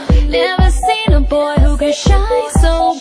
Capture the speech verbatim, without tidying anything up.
Never seen a boy who could shine so